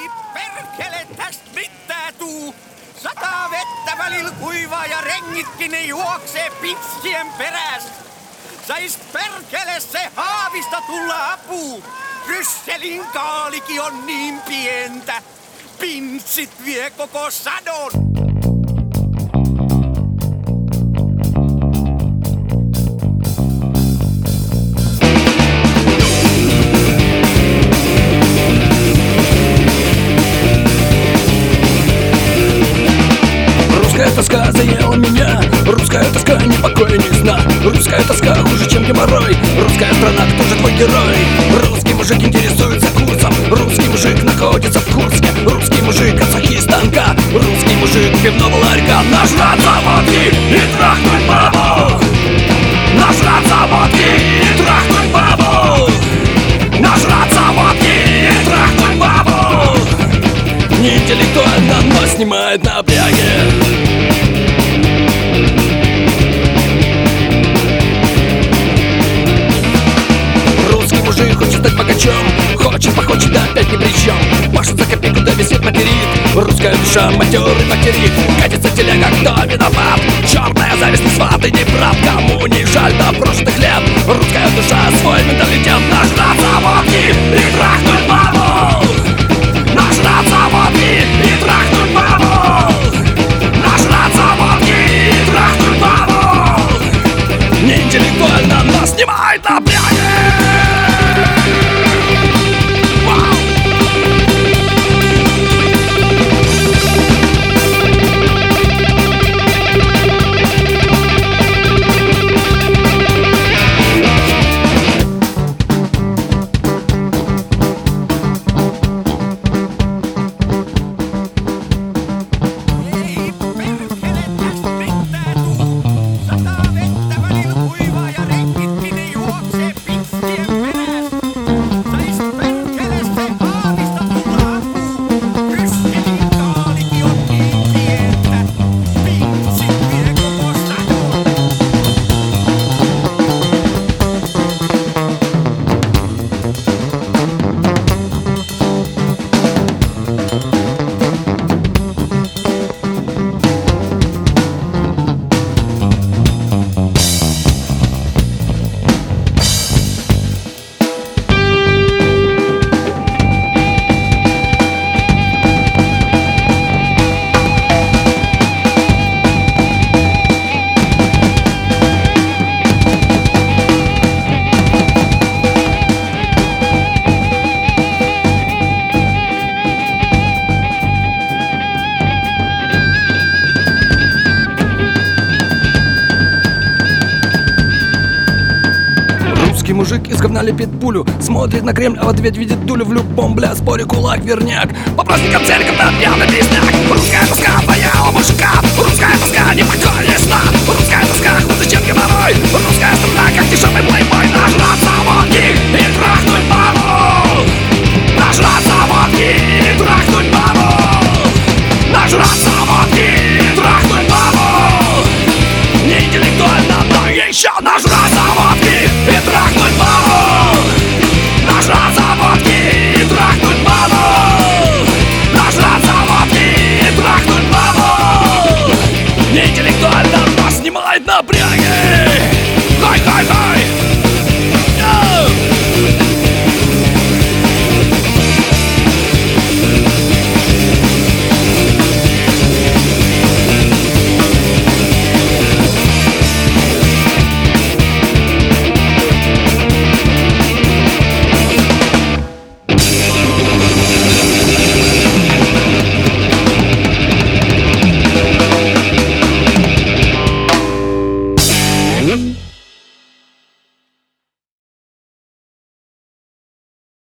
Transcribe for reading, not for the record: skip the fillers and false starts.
Ei perkele, täst mitään tuu. Sataa vettä välillä kuivaa ja rengitkin ne juoksee pitsien perästä. Sais perkele se haavista tulla apuun. Brysselin kaalikin on niin pientä. Pinssit vie koko sadon. Русская тоска заела меня. Русская тоска не покоя, не сна. Русская тоска хуже, чем геморрой. Русская страна, кто же твой герой? Русский мужик интересуется курсом. Русский мужик находится в Курске. Русский мужик от сахи станка. Русский мужик пивного ларька. Нажраться водки и трахнуть бабу. Нажраться водки и трахнуть бабу. Нажраться водки и трахнуть бабу. Не интеллектуально, но снимает напряги. Русский мужик хочет стать богачом. Хочет, да опять ни при чем. Пашет за копейку, да висит материт. Русская душа, матерый материт. Катится телега, кто виноват? Черная зависть, не сват и не прав. Кому не жаль до прошлых лет. Русская душа, свой менталитет. Нажраться водки и трахнуть бабу. Нажраться водки и трахнуть бабу. Нажраться водки и трахнуть бабу. Не интеллектуально, но снимает напряги. Русский мужик из говна лепит пулю. Смотрит на Кремль, а в ответ видит дулю. В любом, бля, споре кулак, верняк. По праздникам церковь, да пьяный песняк. Русская тоска твоя у мужика. Русская тоска не покой, не сна. Русская тоска хуже, чем геморрой.